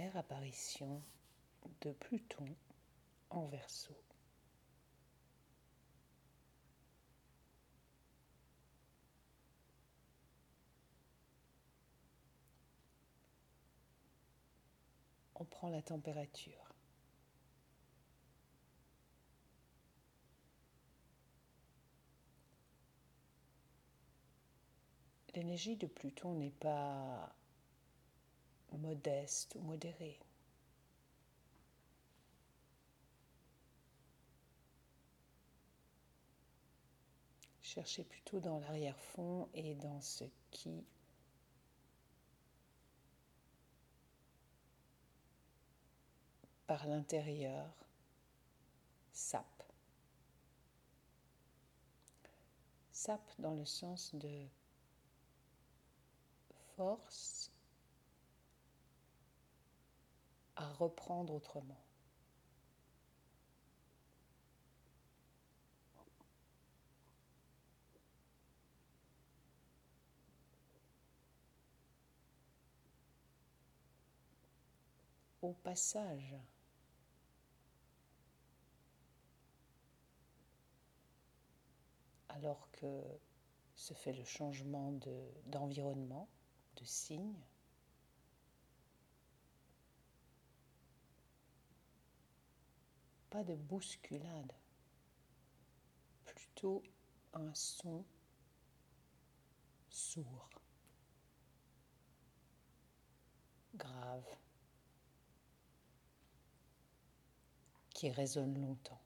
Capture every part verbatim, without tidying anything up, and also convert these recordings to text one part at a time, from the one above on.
première apparition de Pluton en Verseau. On prend la température. L'énergie de Pluton n'est pas modeste ou modérée. Cherchez plutôt dans l'arrière-fond et dans ce qui par l'intérieur sape. Sape dans le sens de force à reprendre autrement. Au passage, alors que se fait le changement de, d'environnement, de signe, pas de bousculade, plutôt un son sourd, grave, qui résonne longtemps.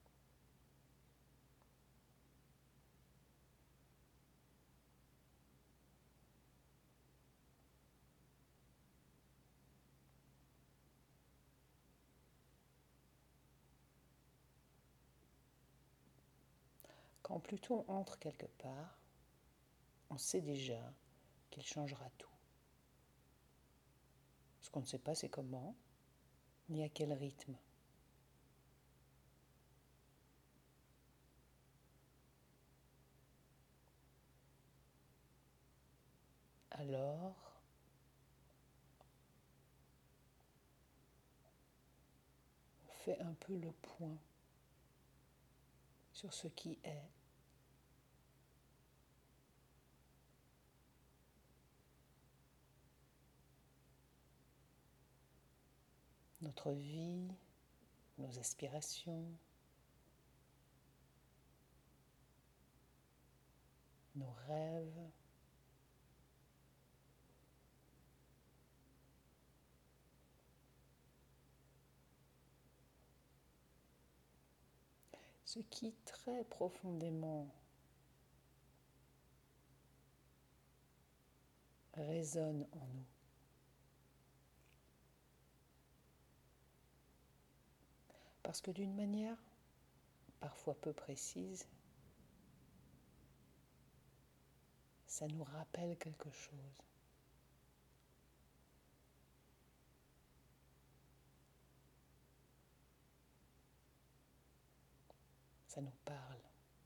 Quand Pluton entre quelque part, on sait déjà qu'il changera tout. Ce qu'on ne sait pas, c'est comment, ni à quel rythme. Alors, on fait un peu le point sur ce qui est. Notre vie, nos aspirations, nos rêves, ce qui très profondément résonne en nous. Parce que d'une manière parfois peu précise, ça nous rappelle quelque chose. Ça nous parle.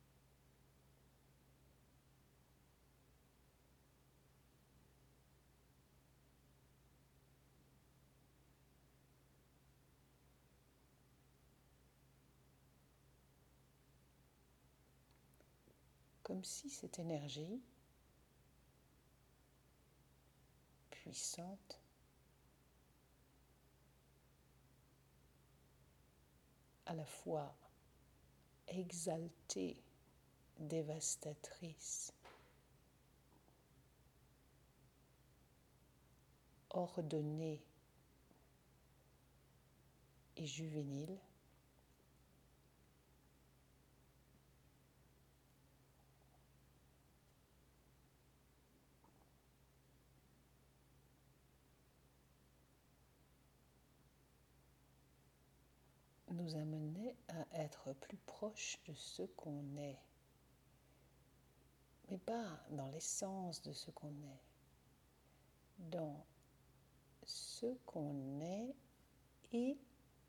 Comme si cette énergie puissante à la fois exaltée, dévastatrice, ordonnée et juvénile, nous amenait à être plus proche de ce qu'on est, mais pas dans l'essence de ce qu'on est, dans ce qu'on est et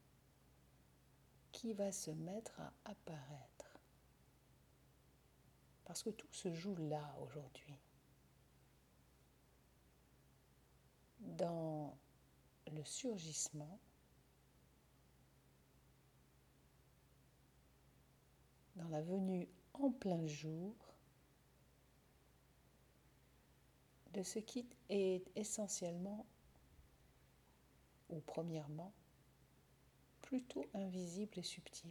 qui va se mettre à apparaître. Parce que tout se joue là aujourd'hui, dans le surgissement dans la venue en plein jour de ce qui est essentiellement, ou premièrement, plutôt invisible et subtil.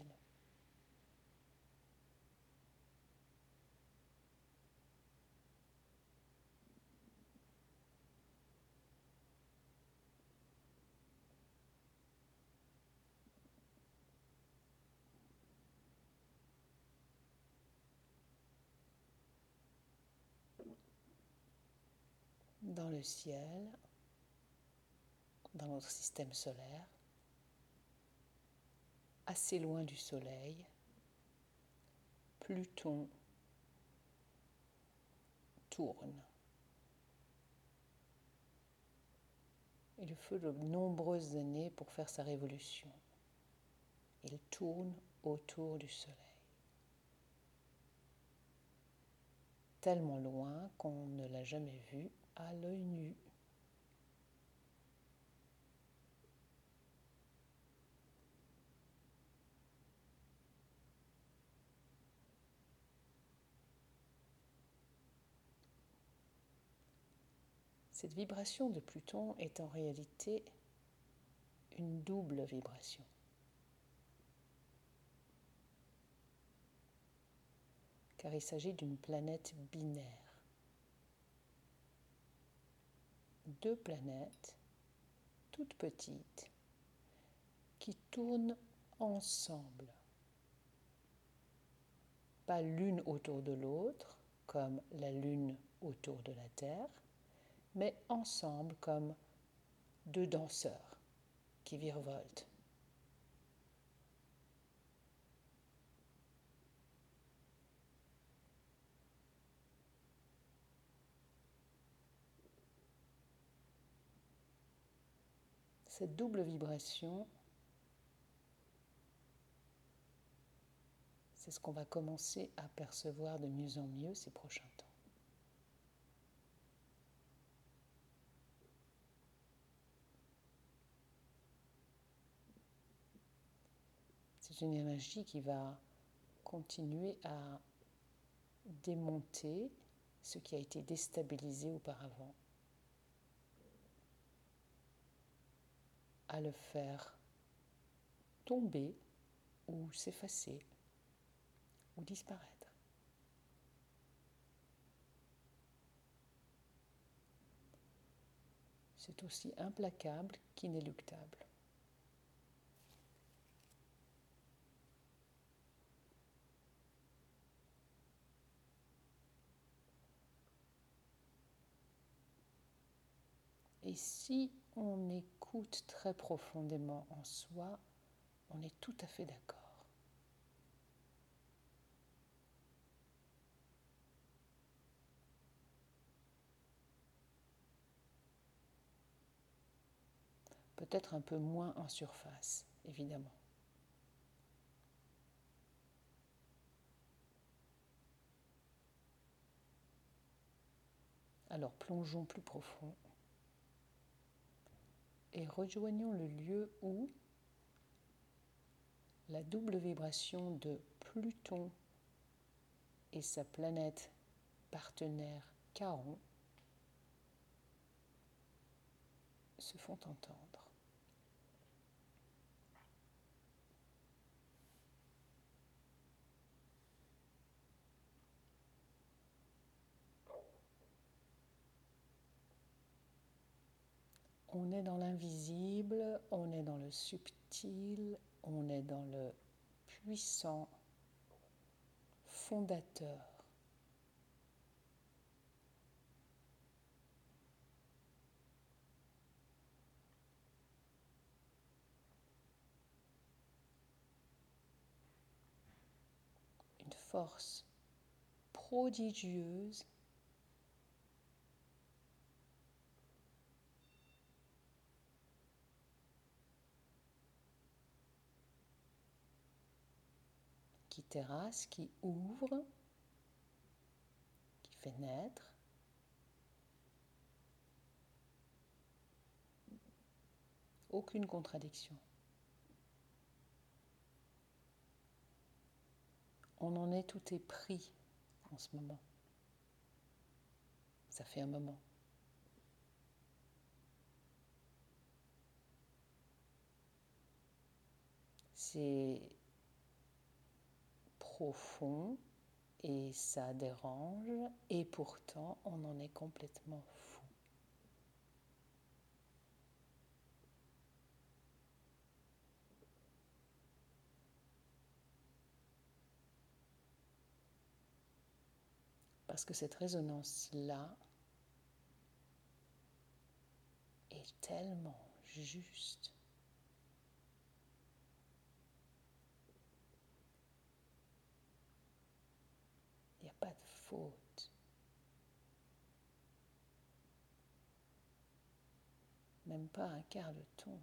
Dans le ciel, dans notre système solaire, assez loin du Soleil, Pluton tourne. Il faut de nombreuses années pour faire sa révolution. Il tourne autour du Soleil. Tellement loin qu'on ne l'a jamais vu à l'œil nu. Cette vibration de Pluton est en réalité une double vibration. Car il s'agit d'une planète binaire. Deux planètes, toutes petites, qui tournent ensemble. Pas l'une autour de l'autre, comme la Lune autour de la Terre, mais ensemble comme deux danseurs qui virevoltent. Cette double vibration, c'est ce qu'on va commencer à percevoir de mieux en mieux ces prochains temps. C'est une énergie qui va continuer à démonter ce qui a été déstabilisé auparavant, à le faire tomber ou s'effacer ou disparaître. C'est aussi implacable qu'inéluctable. Et si on écoute très profondément en soi, on est tout à fait d'accord. Peut-être un peu moins en surface, évidemment. Alors plongeons plus profond et rejoignons le lieu où la double vibration de Pluton et sa planète partenaire Charon se font entendre. On est dans l'invisible, on est dans le subtil, on est dans le puissant, fondateur. Une force prodigieuse qui terrasse, qui ouvre, qui fait naître, aucune contradiction. On en est tout est pris en ce moment. Ça fait un moment. C'est profond et ça dérange et pourtant on en est complètement fou. Parce que cette résonance-là est tellement juste. Il n'y a pas de faute. Même pas un quart de ton.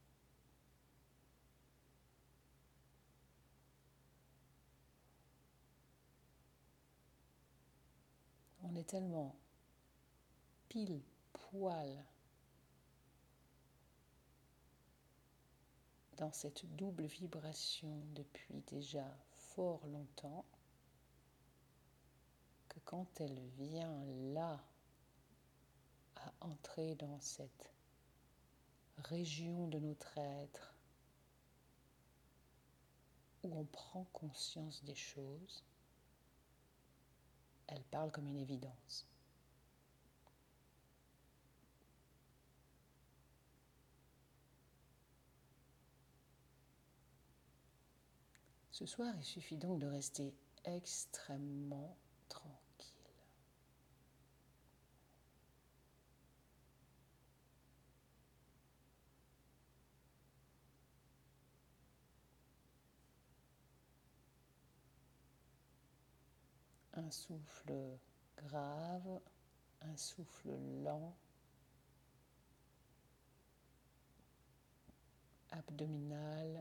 On est tellement pile poil dans cette double vibration depuis déjà fort longtemps que quand elle vient là à entrer dans cette région de notre être où on prend conscience des choses, elle parle comme une évidence. Ce soir, il suffit donc de rester extrêmement tranquille. Un souffle grave, un souffle lent, abdominal,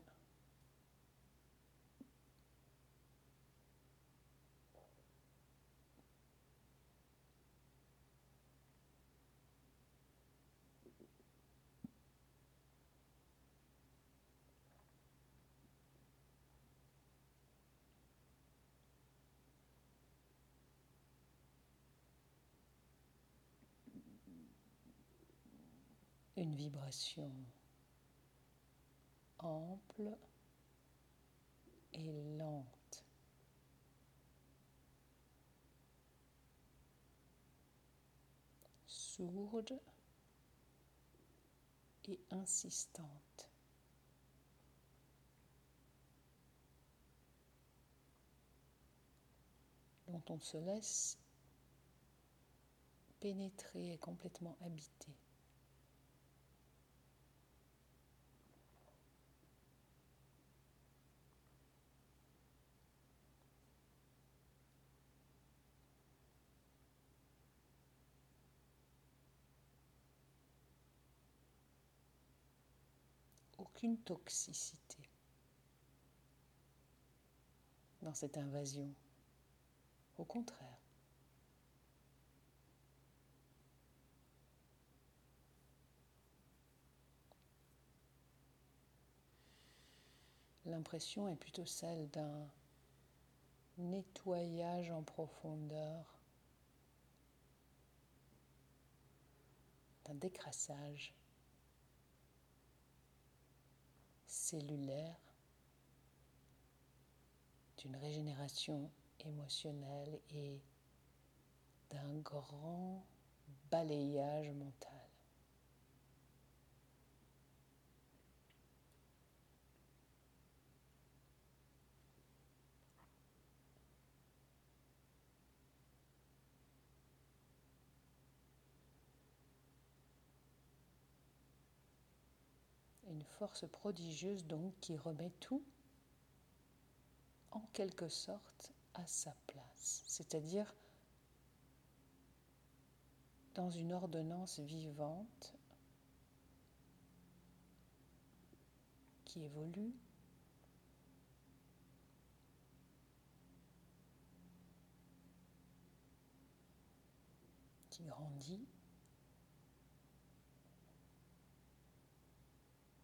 une vibration ample et lente. Sourde et insistante. Dont on se laisse pénétrer et complètement habiter. Aucune toxicité dans cette invasion. Au contraire. L'impression est plutôt celle d'un nettoyage en profondeur, d'un décrassage cellulaire, d'une régénération émotionnelle et d'un grand balayage mental. Une force prodigieuse donc qui remet tout en quelque sorte à sa place, c'est-à-dire dans une ordonnance vivante qui évolue, qui grandit,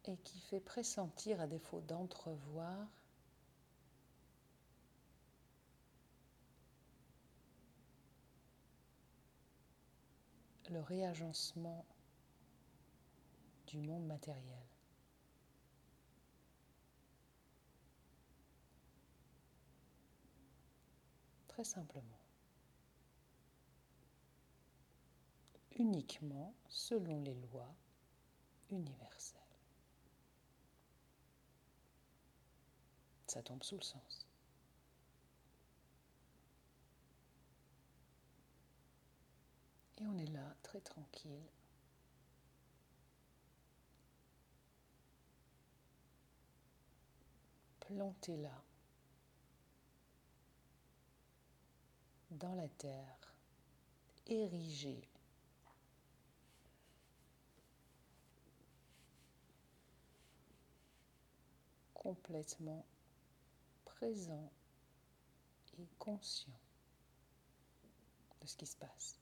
et qui fait pressentir, à défaut d'entrevoir, le réagencement du monde matériel. Très simplement. Uniquement selon les lois universelles. Ça tombe sous le sens. Et on est là, très tranquille. Planté là, dans la terre, érigé, complètement présent et conscient de ce qui se passe.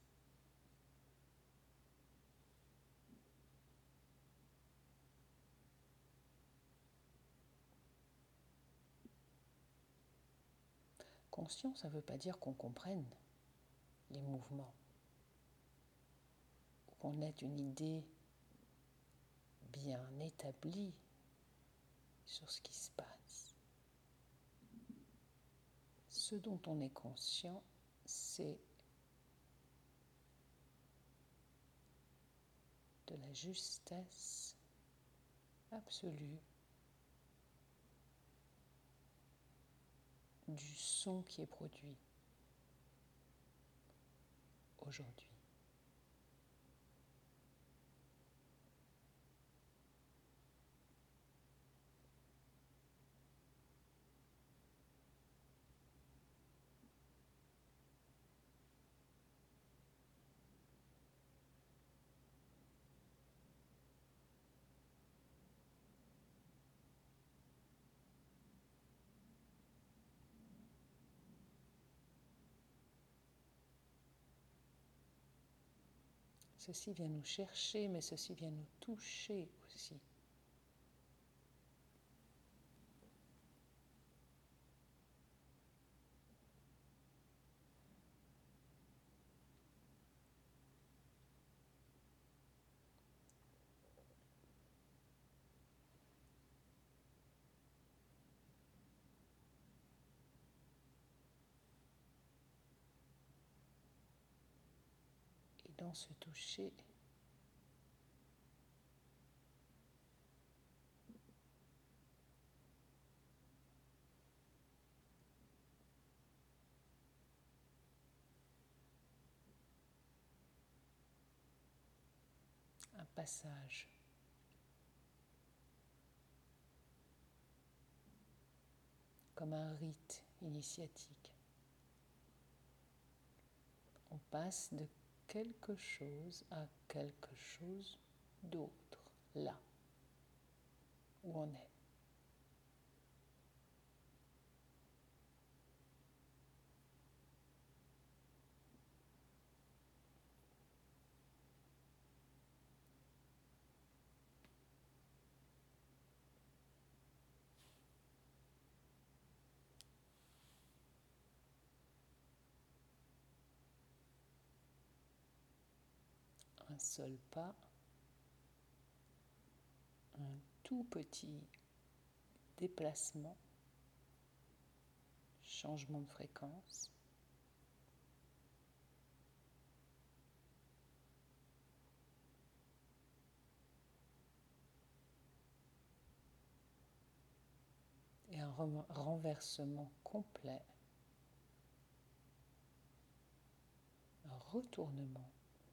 Conscient, ça ne veut pas dire qu'on comprenne les mouvements, ou qu'on ait une idée bien établie sur ce qui se passe. Ce dont on est conscient, c'est de la justesse absolue du son qui est produit aujourd'hui. Ceci vient nous chercher, mais ceci vient nous toucher aussi. Et dans ce toucher, un passage comme un rite initiatique. On passe de quelque chose à quelque chose d'autre, là où on est. Un seul pas, un tout petit déplacement, changement de fréquence. Et un renversement complet, un retournement.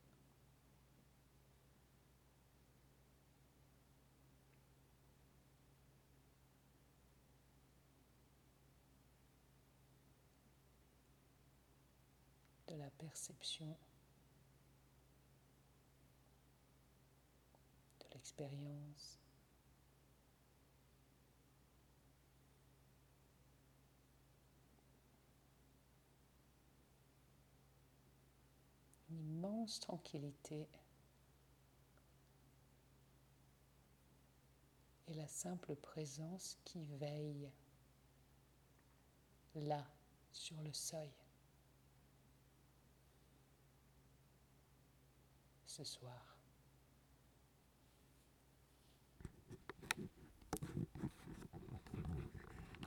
De la perception, de l'expérience. Une immense tranquillité et la simple présence qui veille là, sur le seuil. Ce soir.